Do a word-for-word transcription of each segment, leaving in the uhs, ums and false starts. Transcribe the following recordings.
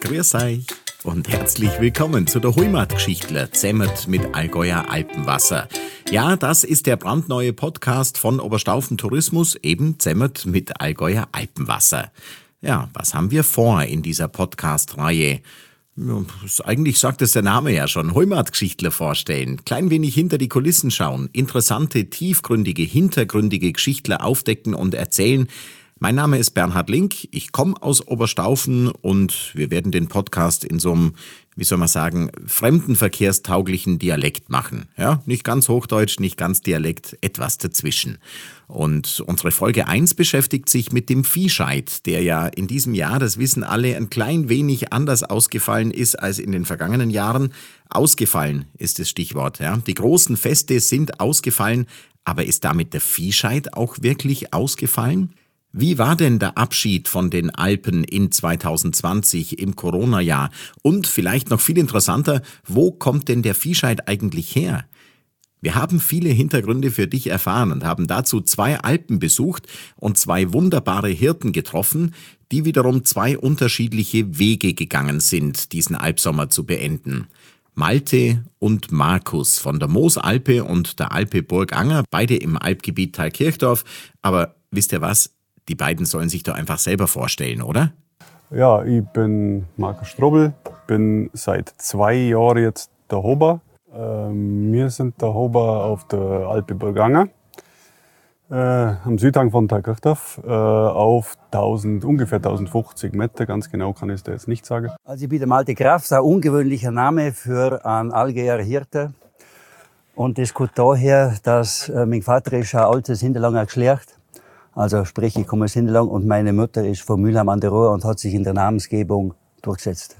Grüß euch und herzlich willkommen zu der Heimatgeschichtler, zämmert mit Allgäuer Alpenwasser. Ja, das ist der brandneue Podcast von Oberstaufen Tourismus, eben zämmert mit Allgäuer Alpenwasser. Ja, was haben wir vor in dieser Podcast-Reihe? Ja, eigentlich sagt es der Name ja schon, Heimatgeschichtler vorstellen, klein wenig hinter die Kulissen schauen, interessante, tiefgründige, hintergründige Geschichtler aufdecken und erzählen. Mein Name ist Bernhard Link, ich komme aus Oberstaufen und wir werden den Podcast in so einem, wie soll man sagen, fremdenverkehrstauglichen Dialekt machen. Ja, nicht ganz Hochdeutsch, nicht ganz Dialekt, etwas dazwischen. Und unsere Folge eins beschäftigt sich mit dem Viehscheid, der ja in diesem Jahr, das wissen alle, ein klein wenig anders ausgefallen ist als in den vergangenen Jahren. Ausgefallen ist das Stichwort. Ja. Die großen Feste sind ausgefallen, aber ist damit der Viehscheid auch wirklich ausgefallen? Wie war denn der Abschied von den Alpen in zwanzig zwanzig im Corona-Jahr? Und vielleicht noch viel interessanter, wo kommt denn der Viehscheid eigentlich her? Wir haben viele Hintergründe für dich erfahren und haben dazu zwei Alpen besucht und zwei wunderbare Hirten getroffen, die wiederum zwei unterschiedliche Wege gegangen sind, diesen Alpsommer zu beenden. Malte und Markus von der Moosalpe und der Alpe Burganger, beide im Alpgebiet Thalkirchdorf. Aber wisst ihr was? Die beiden sollen sich doch einfach selber vorstellen, oder? Ja, ich bin Markus Strobel, bin seit zwei Jahren jetzt der Hober. Ähm, wir sind der Hober auf der Alpe Burganger, äh, am Südhang von Thalkirchdorf, äh, auf tausend, ungefähr tausendfünfzig Meter, ganz genau kann ich es dir jetzt nicht sagen. Also ich bin der Malte Kraft, ein ungewöhnlicher Name für einen Allgäuer Hirte. Und das kommt daher, dass äh, mein Vater ist ein altes Hinterlanger Geschlecht. Also sprich, ich komme aus Hinterlang und meine Mutter ist von Mülheim an der Ruhr und hat sich in der Namensgebung durchgesetzt.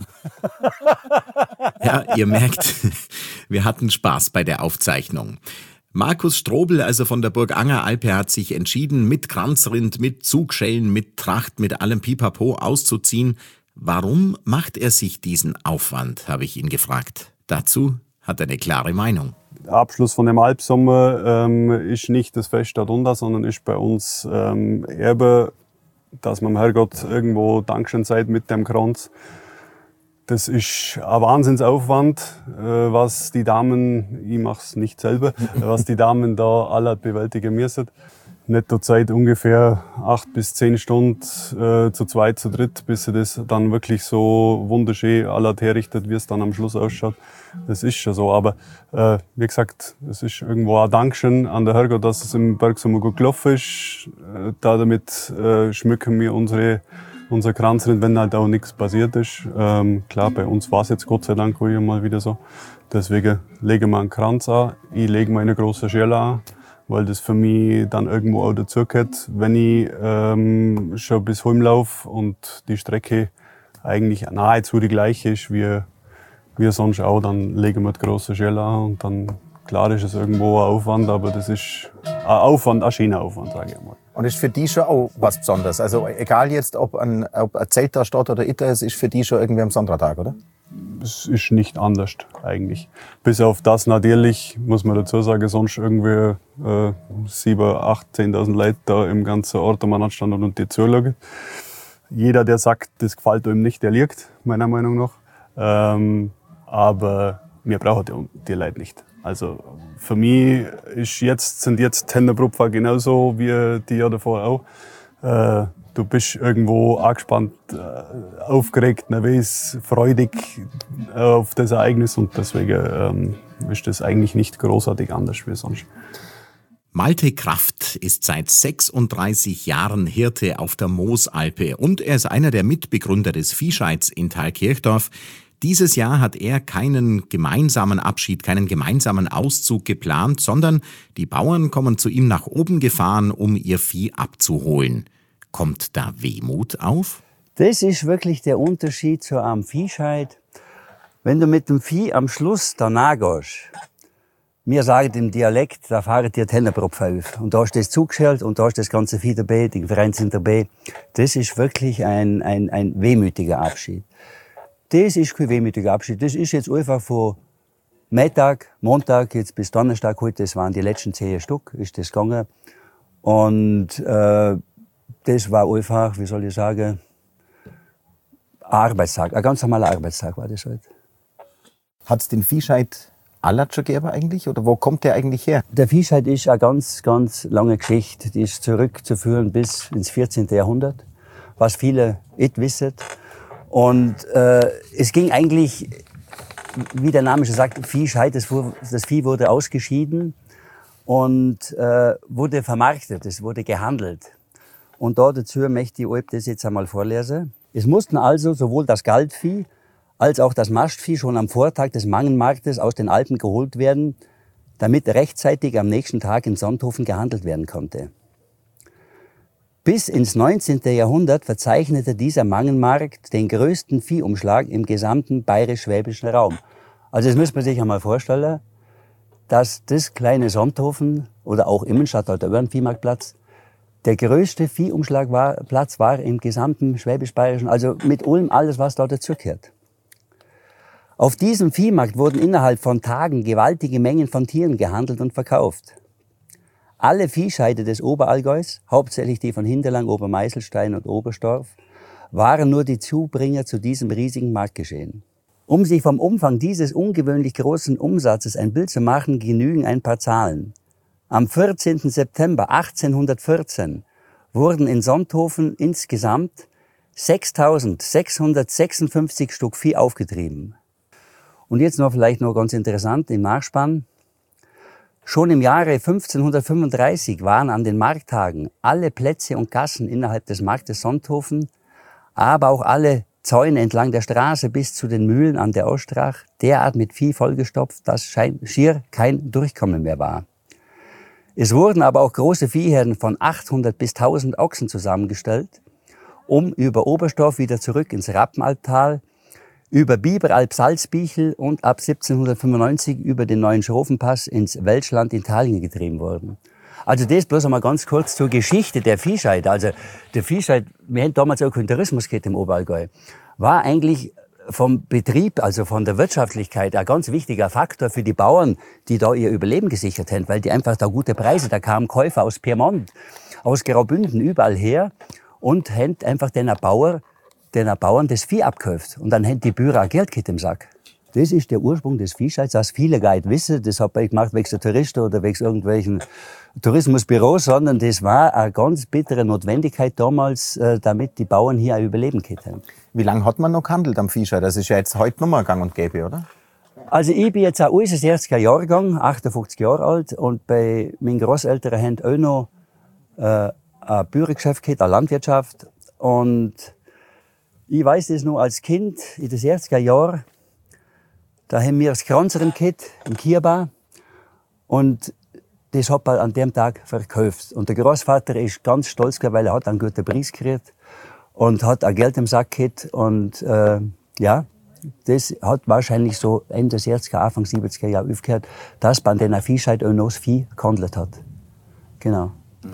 Ja, ihr merkt, wir hatten Spaß bei der Aufzeichnung. Markus Strobel, also von der Burganger Alpe, hat sich entschieden, mit Kranzrind, mit Zugschellen, mit Tracht, mit allem Pipapo auszuziehen. Warum macht er sich diesen Aufwand, habe ich ihn gefragt. Dazu hat er eine klare Meinung. Der Abschluss von dem Alpsommer ähm, ist nicht das Fest darunter, sondern ist bei uns ähm, Erbe, dass man dem Herrgott irgendwo Dankeschön sagt mit dem Kranz. Das ist ein Wahnsinnsaufwand, äh, was die Damen, ich mache es nicht selber, was die Damen da alle bewältigen müssen. Nettozeit ungefähr acht bis zehn Stunden äh, zu zweit, zu dritt, bis sie das dann wirklich so wunderschön alles herrichtet, wie es dann am Schluss ausschaut. Das ist schon so, aber äh, wie gesagt, es ist irgendwo ein Dankeschön an der Herrgott, dass es im Bergsommer gut gelaufen ist. Äh, damit äh, schmücken wir unsere, unser Kranzrind, wenn halt auch nichts passiert ist. Ähm, klar, bei uns war es jetzt Gott sei Dank ruhig mal wieder so. Deswegen legen wir einen Kranz an, ich lege mir eine große Schelle an, weil das für mich dann irgendwo auch dazugehört. Wenn ich ähm, schon bis heim laufe und die Strecke eigentlich nahezu die gleiche ist wie, wie sonst auch, dann legen wir die große Schelle an und dann, klar ist es irgendwo ein Aufwand, aber das ist ein Aufwand, ein schöner Aufwand, sage ich mal. Und ist für die schon auch was Besonderes? Also egal jetzt, ob ein, ob ein Zelt da steht oder Itter, es ist für die schon irgendwie ein besonderer Tag, oder? Es ist nicht anders eigentlich. Bis auf das natürlich, muss man dazu sagen, sonst irgendwie äh, sieben, acht, zehntausend Leute da im ganzen Ort am Anstand und die zuschauen. Jeder, der sagt, das gefällt ihm nicht, der liegt, meiner Meinung nach. Ähm, aber wir brauchen die, die Leute nicht. Also für mich ist jetzt, sind jetzt Tenderbrupfer genauso wie die Jahre davor auch. Äh, Du bist irgendwo angespannt, aufgeregt, nervös, freudig auf das Ereignis und deswegen ähm, ist das eigentlich nicht großartig anders wie sonst. Malte Kraft ist seit sechsunddreißig Jahren Hirte auf der Moosalpe und er ist einer der Mitbegründer des Viehscheids in Thalkirchdorf. Dieses Jahr hat er keinen gemeinsamen Abschied, keinen gemeinsamen Auszug geplant, sondern die Bauern kommen zu ihm nach oben gefahren, um ihr Vieh abzuholen. Kommt da Wehmut auf? Das ist wirklich der Unterschied zu einem Viehscheid. Wenn du mit dem Vieh am Schluss danach gehst, wir sagen im Dialekt, da fahren dir die Hennebrupfen auf. Und da ist das zugeschält und da ist das ganze Vieh dabei, die Vereine sind dabei. Das ist wirklich ein, ein, ein wehmütiger Abschied. Das ist kein wehmütiger Abschied. Das ist jetzt einfach von Mittag, Montag, jetzt bis Donnerstag heute, das waren die letzten zehn Stück, ist das gegangen. Und äh, das war einfach, wie soll ich sagen, Arbeitstag, ein ganz normaler Arbeitstag war das halt. Hat es den Viehscheid aller schon gegeben eigentlich? Oder wo kommt der eigentlich her? Der Viehscheid ist eine ganz, ganz lange Geschichte. Die ist zurückzuführen bis ins vierzehnten Jahrhundert, was viele nicht wissen. Und äh, es ging eigentlich, wie der Name schon sagt, Viehscheid. Das, das Vieh wurde ausgeschieden und äh, wurde vermarktet, es wurde gehandelt. Und da dazu möchte ich euch das jetzt einmal vorlesen. Es mussten also sowohl das Galtvieh als auch das Mastvieh schon am Vortag des Mangenmarktes aus den Alpen geholt werden, damit rechtzeitig am nächsten Tag in Sonthofen gehandelt werden konnte. Bis ins neunzehnten Jahrhundert verzeichnete dieser Mangenmarkt den größten Viehumschlag im gesamten bayerisch-schwäbischen Raum. Also das müsste man sich einmal vorstellen, dass das kleine Sonthofen oder auch Immenstadt oder der Viehmarktplatz der größte Viehumschlagplatz war im gesamten Schwäbisch-Bayerischen, also mit allem alles, was da dazugehört. Auf diesem Viehmarkt wurden innerhalb von Tagen gewaltige Mengen von Tieren gehandelt und verkauft. Alle Viehscheide des Oberallgäus, hauptsächlich die von Hinterlang, Obermeißelstein und Oberstorf, waren nur die Zubringer zu diesem riesigen Marktgeschehen. Um sich vom Umfang dieses ungewöhnlich großen Umsatzes ein Bild zu machen, genügen ein paar Zahlen. Am vierzehnten September achtzehnhundertvierzehn wurden in Sonthofen insgesamt sechstausendsechshundertsechsundfünfzig Stück Vieh aufgetrieben. Und jetzt noch vielleicht noch ganz interessant im Nachspann. Schon im Jahre fünfzehnhundertfünfunddreißig waren an den Markttagen alle Plätze und Gassen innerhalb des Marktes Sonthofen, aber auch alle Zäune entlang der Straße bis zu den Mühlen an der Ostrach derart mit Vieh vollgestopft, dass schier kein Durchkommen mehr war. Es wurden aber auch große Viehherden von achthundert bis tausend Ochsen zusammengestellt, um über Oberstorf wieder zurück ins Rappenalptal, über Biberalp-Salzbichel und ab siebzehnhundertfünfundneunzig über den neuen Schrofenpass ins Welschland Italien getrieben worden. Also das bloß einmal ganz kurz zur Geschichte der Viehscheide. Also der Viehscheid, wir hatten damals auch keinen Tourismus gehabt im Oberallgäu, war eigentlich vom Betrieb, also von der Wirtschaftlichkeit, ein ganz wichtiger Faktor für die Bauern, die da ihr Überleben gesichert haben, weil die einfach da gute Preise, da kamen Käufer aus Piemont, aus Graubünden, überall her und haben einfach den Bauern, den Bauern das Vieh abgekauft. Und dann haben die Bauern auch Geld gehabt im Sack. Das ist der Ursprung des Viehscheids, das viele gar nicht wissen. Das habe ich gemacht wegen der Touristen oder wegen irgendwelchen Tourismusbüros, sondern das war eine ganz bittere Notwendigkeit damals, damit die Bauern hier ein Überleben gehabt haben. Wie lange hat man noch gehandelt am Viehscheid? Das ist ja jetzt heute noch mal gang und gäbe, oder? Also ich bin jetzt ein äußerster Jahrgang, achtundfünfzig Jahre alt, und bei meinen Großeltern haben auch noch äh, ein Bauerngeschäft gehabt, eine Landwirtschaft. Und ich weiß das noch als Kind, in den sechziger Jahren, da haben wir das Kranzeren gehabt, im Kierbar. Und das hat man an dem Tag verkauft. Und der Großvater ist ganz stolz gewesen, weil er hat einen guten Preis gekriegt und hat auch Geld im Sack gehabt. Und äh, ja, das hat wahrscheinlich so Ende sechziger, Anfang siebziger Jahre aufgehört, dass man den Viehscheid auch noch das Vieh gehandelt hat. Genau.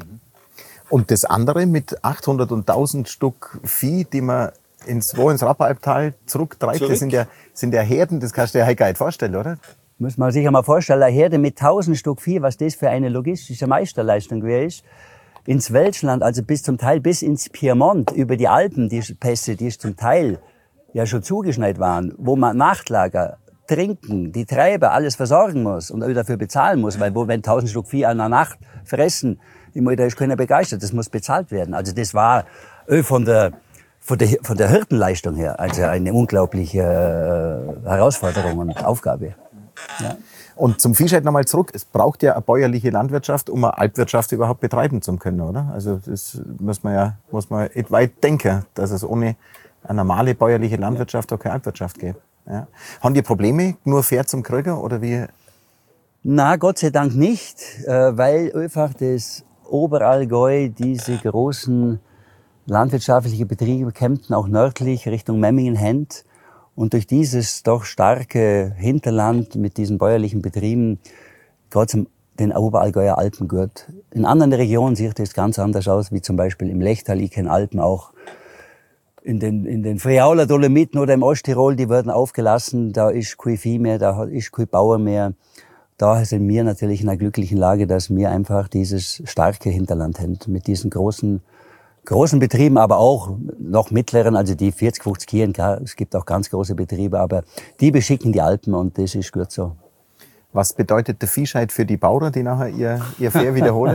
Und das andere mit achthundert und tausend Stück Vieh, die man ins, wo ins Rappenalptal zurücktreibt, Zurück. das sind ja, sind ja Herden, das kannst du dir ja gar nicht vorstellen, oder? Muss man sich einmal vorstellen, eine Herde mit tausend Stück Vieh, was das für eine logistische Meisterleistung gewesen ist. Ins Welschland, also bis zum Teil bis ins Piemont, über die Alpen, die Pässe, die zum Teil ja schon zugeschneit waren, wo man Nachtlager, Trinken, die Treiber, alles versorgen muss und auch dafür bezahlen muss, weil wo, wenn tausend Stück Vieh an einer Nacht fressen, da ist keiner begeistert, das muss bezahlt werden. Also das war von der, von der, von der Hirtenleistung her, also eine unglaubliche äh, Herausforderung und Aufgabe. Ja. Und zum Viehscheid nochmal zurück. Es braucht ja eine bäuerliche Landwirtschaft, um eine Alpwirtschaft überhaupt betreiben zu können, oder? Also das muss man ja muss man weit denken, dass es ohne eine normale bäuerliche Landwirtschaft auch keine Alpwirtschaft gibt. Ja. Haben die Probleme, nur fair zum Kriegen, oder wie? Na, Gott sei Dank nicht, weil einfach das Oberallgäu diese großen landwirtschaftlichen Betriebe Kempten auch nördlich Richtung Memmingen hat. Und durch dieses doch starke Hinterland mit diesen bäuerlichen Betrieben geht es den Oberallgäuer Alpen gut. In anderen Regionen sieht es ganz anders aus, wie zum Beispiel im Lechtal, ich kenne Alpen auch. In den, in den Friauler Dolomiten oder im Osttirol, die werden aufgelassen, da ist kein Vieh mehr, da ist kein Bauer mehr. Da sind wir natürlich in einer glücklichen Lage, dass wir einfach dieses starke Hinterland haben, mit diesen großen, großen Betrieben, aber auch noch mittleren, also die vierzig, fünfzig Kühen, klar, es gibt auch ganz große Betriebe, aber die beschicken die Alpen und das ist gut so. Was bedeutet der Viehscheid für die Bauern, die nachher ihr, ihr Fähr wiederholen?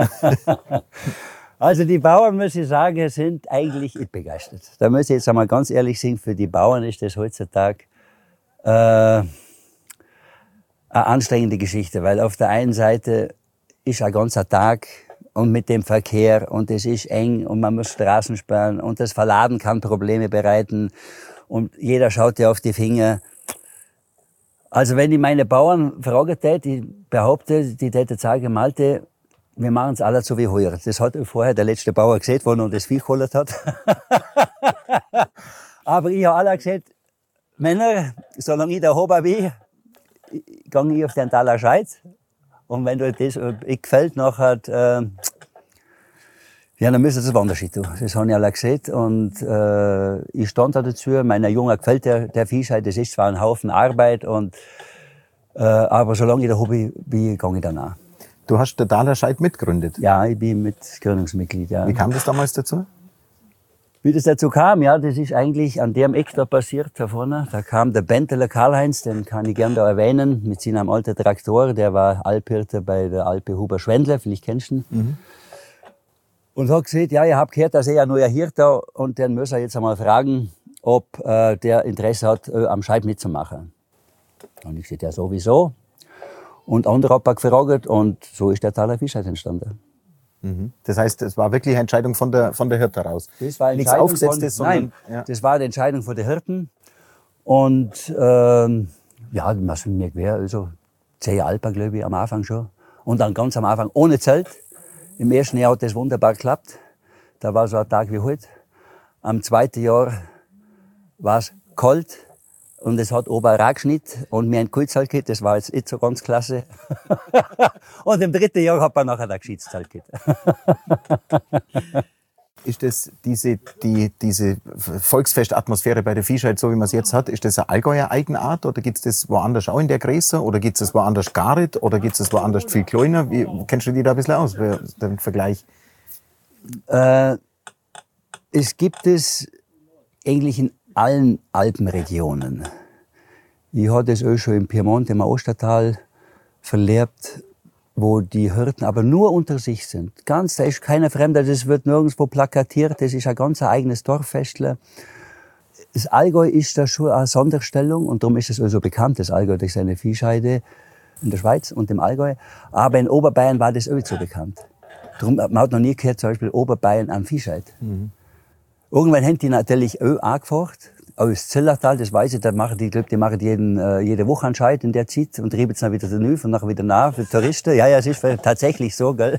Also die Bauern, muss ich sagen, sind eigentlich nicht begeistert. Da muss ich jetzt einmal ganz ehrlich sagen, für die Bauern ist das heutzutage äh, eine anstrengende Geschichte, weil auf der einen Seite ist ein ganzer Tag und mit dem Verkehr und es ist eng und man muss Straßen sperren und das Verladen kann Probleme bereiten und jeder schaut dir auf die Finger. Also wenn ich meine Bauern fragen tät, ich behaupte, die täten sagen, Malte, wir machen es alles so wie heuer. Das hat vorher der letzte Bauer gesehen, wo er noch das Vieh geholt hat. Aber ich habe alle gesagt, Männer, solange ich der Hober bin, gehe ich auf den Taler Scheid. Und wenn dir das ich gefällt, nachher, äh, ja, dann müssen sie das woanders tun. Das habe ich alle gesehen. Und äh, ich stand da dazu. Meiner Junge gefällt der, der Viehscheid. Das ist zwar ein Haufen Arbeit, und, äh, aber solange ich der Hobby bin, gehe ich danach. Du hast den Taler Scheid mitgegründet? Ja, ich bin mit Gründungsmitglied. Ja. Wie kam das damals dazu? Wie das dazu kam, ja, das ist eigentlich an dem Eck da passiert, da vorne. Da kam der Benteler Karl-Heinz, den kann ich gern da erwähnen, mit seinem alten Traktor. Der war Alphirte bei der Alpe Huber Schwendler, vielleicht kennst du ihn. Mhm. Und hat gesagt, ja, ich hab gehört, dass er ein neuer Hirt da, und den muss er jetzt einmal fragen, ob äh, der Interesse hat, äh, am Scheid mitzumachen. Und ich gesagt, ja, sowieso. Und andere hat er gefragt, und so ist der Taler Viehscheid entstanden. Mhm. Das heißt, es war wirklich eine Entscheidung von der, von der Hirte raus? Das war nichts Aufgesetztes, von, sondern... Nein, ja. Das war die Entscheidung von der Hirten. Und ähm, ja, was für mir gewesen, also zehn Alpen, glaube ich, am Anfang schon. Und dann ganz am Anfang ohne Zelt. Im ersten Jahr hat das wunderbar geklappt. Da war so ein Tag wie heute. Am zweiten Jahr war es kalt. Und es hat oben Ragschnitt und mir ein Kultzelt gehabt, das war jetzt nicht so ganz klasse. Und im dritten Jahr hat man nachher ein gescheites Zelt gehabt. Ist das diese, die, diese Volksfestatmosphäre bei der Viehscheid, so wie man es jetzt hat, ist das eine Allgäuer Eigenart oder gibt es das woanders auch in der Größe oder gibt es das woanders gar nicht oder gibt es das woanders viel kleiner? Wie, kennst du dich da ein bisschen aus, den Vergleich? Äh, es gibt es eigentlich in allen Alpenregionen. Ich habe das auch schon im Piemont, im Ostertal verlebt, wo die Hirten aber nur unter sich sind. Ganz, da ist keiner Fremder, das wird nirgendwo plakatiert, das ist ein ganz eigenes Dorffestler. Das Allgäu ist da schon eine Sonderstellung und darum ist es also bekannt, das Allgäu durch seine Viehscheide in der Schweiz und im Allgäu. Aber in Oberbayern war das auch nicht so bekannt. Darum, man hat noch nie gehört, zum Beispiel Oberbayern am Viehscheid. Mhm. Irgendwann haben die natürlich auch angefragt, aus Zillertal, das weiß ich, da machen die, ich glaube, die machen jeden, äh, jede Woche einen Scheid in der Zeit und treiben es dann wieder danach und nachher wieder nach für Touristen. Ja, ja, es ist tatsächlich so, gell.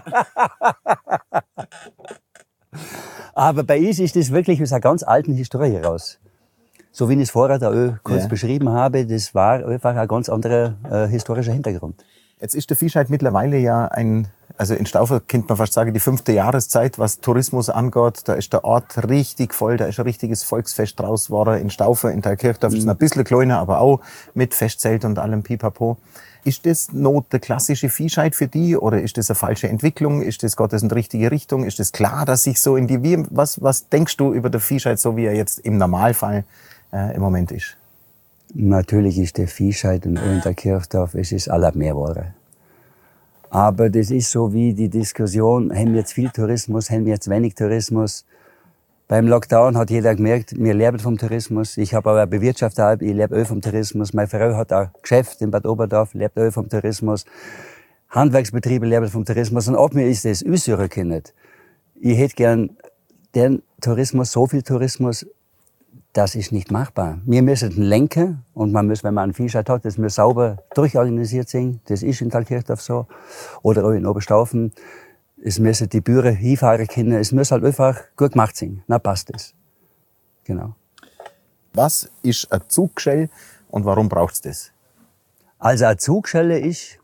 Aber bei uns ist das wirklich aus einer ganz alten Historie raus. So wie ich es vorher da auch kurz ja. beschrieben habe, das war einfach ein ganz anderer äh, historischer Hintergrund. Jetzt ist der Viehscheid mittlerweile ja ein, also in Staufer könnte man fast sagen, die fünfte Jahreszeit, was Tourismus angeht. Da ist der Ort richtig voll, da ist ein richtiges Volksfest draus geworden. In Staufer, in Thalkirchdorf mhm. ist es ein bisschen kleiner, aber auch mit Festzelt und allem Pipapo. Ist das noch der klassische Viehscheid für die oder ist das eine falsche Entwicklung? Ist das Gottes in die richtige Richtung? Ist das klar, dass sich so in die, wie, was, was denkst du über den Viehscheid, so wie er jetzt im Normalfall äh, im Moment ist? Natürlich ist der Viehscheid in Thalkirchdorf, es ist aller mehr geworden. Aber das ist so wie die Diskussion, haben wir jetzt viel Tourismus, haben wir jetzt wenig Tourismus. Beim Lockdown hat jeder gemerkt, wir leben vom Tourismus. Ich habe aber bewirtschaftet, ich lebe auch vom Tourismus. Meine Frau hat ein Geschäft in Bad Oberdorf, lebt auch vom Tourismus. Handwerksbetriebe leben vom Tourismus. Und ob mir ist das aussuchen können. Ich hätte gern den Tourismus, so viel Tourismus, das ist nicht machbar. Wir müssen lenken und man muss, wenn man einen Viehscheid hat, das muss sauber durchorganisiert sein. Das ist in Thalkirchdorf so. Oder auch in Oberstaufen. Es müssen die Bühre hinfahren können. Es muss halt einfach gut gemacht sein. Na, passt das. Genau. Was ist ein Zugschell und warum braucht es das? Also eine Zugschelle ist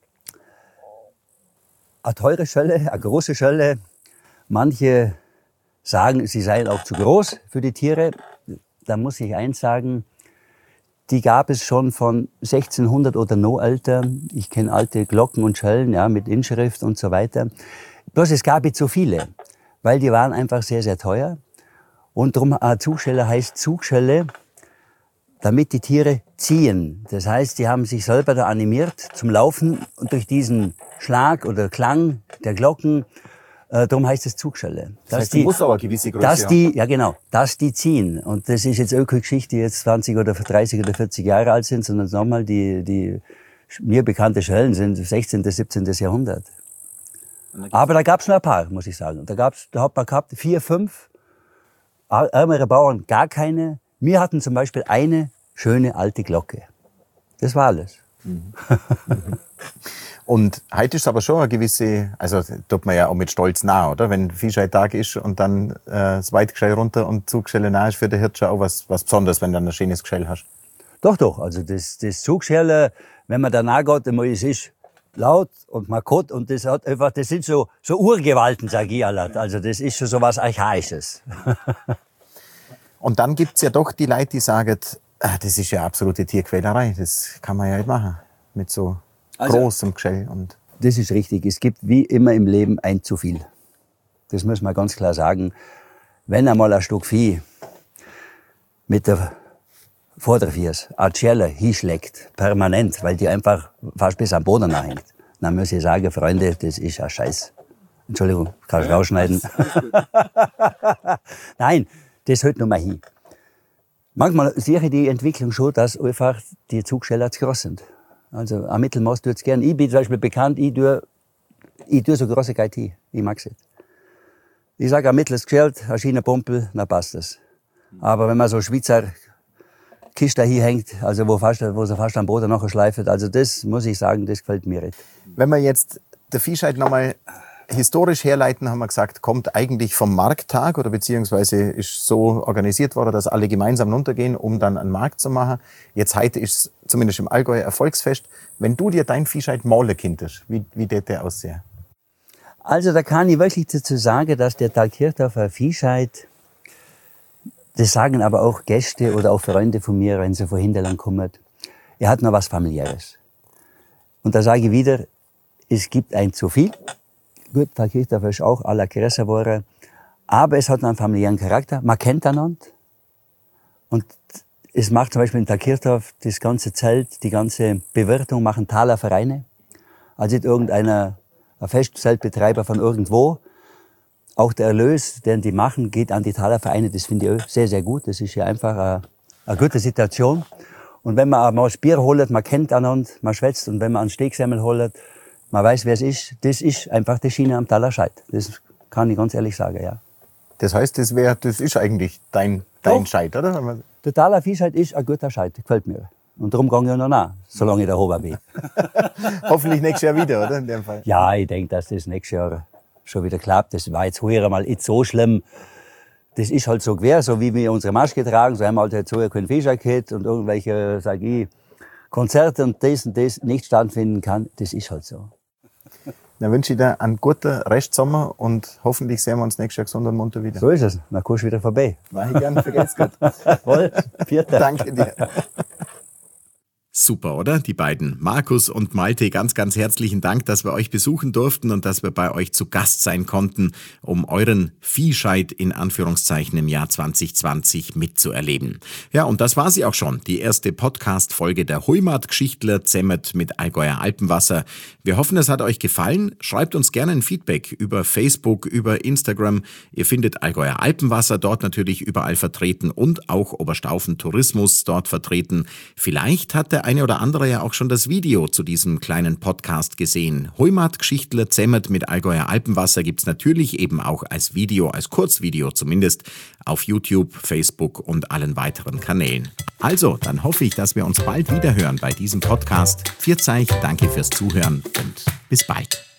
eine teure Schelle, eine große Schelle. Manche sagen, sie seien auch zu groß für die Tiere. Da muss ich eins sagen, die gab es schon von sechzehnhundert oder noch älter. Ich kenne alte Glocken und Schellen, ja, mit Inschrift und so weiter. Bloß es gab nicht so viele, weil die waren einfach sehr, sehr teuer. Und darum eine Zugschelle heißt Zugschelle, damit die Tiere ziehen. Das heißt, die haben sich selber da animiert zum Laufen und durch diesen Schlag oder Klang der Glocken, äh, darum heißt es Zugschelle. Das heißt, die muss aber eine gewisse Größe dass die, ja genau, dass die ziehen. Und das ist jetzt Öko-Geschichte, die jetzt zwanzig oder dreißig oder vierzig Jahre alt sind, sondern nochmal die, die mir bekannte Schellen sind sechzehnten, siebzehnten Jahrhundert. Aber da gab's nur ein paar, muss ich sagen. Da gab's, da hat man gehabt vier, fünf, ärmere Bauern gar keine. Wir hatten zum Beispiel eine schöne alte Glocke. Das war alles. Mhm. Und heute ist es aber schon eine gewisse, also tut man ja auch mit Stolz nah, oder? Wenn Viehscheidtag ist und dann äh, das Weidgeschell runter und Zugschelle nah ist für den Hirt schon auch was, was Besonderes, wenn du dann ein schönes Geschell hast. Doch, doch. Also das, das Zugschelle, wenn man danach geht, einmal, es ist laut und markot und das hat einfach, das sind so, so Urgewalten, sag ich alle. Also das ist schon so was Archaisches. Und dann gibt's ja doch die Leute, die sagen, ah, das ist ja absolute Tierquälerei, das kann man ja nicht machen mit so also, großem Geschell. Und das ist richtig. Es gibt wie immer im Leben ein zu viel. Das muss man ganz klar sagen. Wenn einmal ein Stück Vieh mit der Vorderviers eine Schelle hinschlägt, permanent, weil die einfach fast bis am Boden nachhängt, dann muss ich sagen, Freunde, das ist ein Scheiß. Entschuldigung, kann ich rausschneiden. Nein, das hält nur mal hin. Manchmal sehe ich die Entwicklung schon, dass einfach die Zugscheller zu groß sind. Also am Mittelmaß tut es gern. Ich bin zum Beispiel bekannt, ich tue, ich tue so große Geite hin. Ich mag es nicht. Ich sage, ein mittleres Geschirrt, ein Schienenpumpel, dann passt das. Aber wenn man so Schweizer Kiste hier hängt, also wo, fast, wo sie fast am Boden nachher schleift, also das muss ich sagen, das gefällt mir nicht. wenn wir jetzt der Viehscheid nochmal historisch herleiten, haben wir gesagt, kommt eigentlich vom Markttag oder beziehungsweise ist so organisiert worden, dass alle gemeinsam runtergehen, um dann einen Markt zu machen. Jetzt heute ist es zumindest im Allgäu Erfolgsfest. Wenn du dir dein Viehscheid malen könntest, wie, wie wird der aussehen? Also da kann ich wirklich dazu sagen, dass der Thalkirchdorfer Viehscheid, das sagen aber auch Gäste oder auch Freunde von mir, wenn sie von Hinterland kommen, er hat noch was Familiäres. Und da sage ich wieder, es gibt ein zu viel. Gut, Thalkirchdorfer ist auch à la grösser geworden, aber es hat einen familiären Charakter. Man kennt einander. Und es macht zum Beispiel in Thalkirchdorf das ganze Zelt, die ganze Bewirtung machen Thaler Vereine. Also nicht irgendeiner, ein Festzeltbetreiber von irgendwo. Auch der Erlös, den die machen, geht an die Thaler Vereine. Das finde ich auch sehr, sehr gut. Das ist ja einfach eine, eine gute Situation. Und wenn man mal das Bier holt, man kennt einander, man schwätzt. Und wenn man einen Steaksemmel holt, man weiß, wer es ist. Das ist einfach die Schiene am Thaler Scheid. Das kann ich ganz ehrlich sagen, ja. Das heißt, das wäre, das ist eigentlich dein, dein Scheid, oder? Der Thaler Viehscheid ist ein guter Scheid. Gefällt mir. Und darum gehe ich noch nach, solange ich da oben bin. Hoffentlich nächstes Jahr wieder, oder? In dem Fall. Ja, ich denke, dass das nächstes Jahr schon wieder klappt. Das war jetzt heuer mal nicht so schlimm. Das ist halt so quer, so wie wir unsere Maske tragen. So haben wir halt jetzt heuer kein Viehscheid gehabt und irgendwelche, sag ich, Konzerte und das und das nicht stattfinden kann. Das ist halt so. Dann wünsche ich dir einen guten Restsommer und hoffentlich sehen wir uns nächstes Jahr gesund und munter wieder. So ist es. Dann kommst du wieder vorbei. Mach ich gerne, vergiss gut. Voll. Vierte. Danke dir. Super, oder? Die beiden, Markus und Malte, ganz, ganz herzlichen Dank, dass wir euch besuchen durften und dass wir bei euch zu Gast sein konnten, um euren Viehscheid in Anführungszeichen im Jahr zwanzig zwanzig mitzuerleben. Ja, und das war sie auch schon, die erste Podcast-Folge der Heimatgeschichtler Zemmert mit Allgäuer Alpenwasser. Wir hoffen, es hat euch gefallen. Schreibt uns gerne ein Feedback über Facebook, über Instagram. Ihr findet Allgäuer Alpenwasser dort natürlich überall vertreten und auch Oberstaufen Tourismus dort vertreten. Vielleicht hat der eine oder andere ja auch schon das Video zu diesem kleinen Podcast gesehen. Heimatgeschichtler Zemmert mit Allgäuer Alpenwasser gibt's natürlich eben auch als Video, als Kurzvideo zumindest, auf YouTube, Facebook und allen weiteren Kanälen. Also, dann hoffe ich, dass wir uns bald wieder hören bei diesem Podcast. Viert euch, danke fürs Zuhören und bis bald.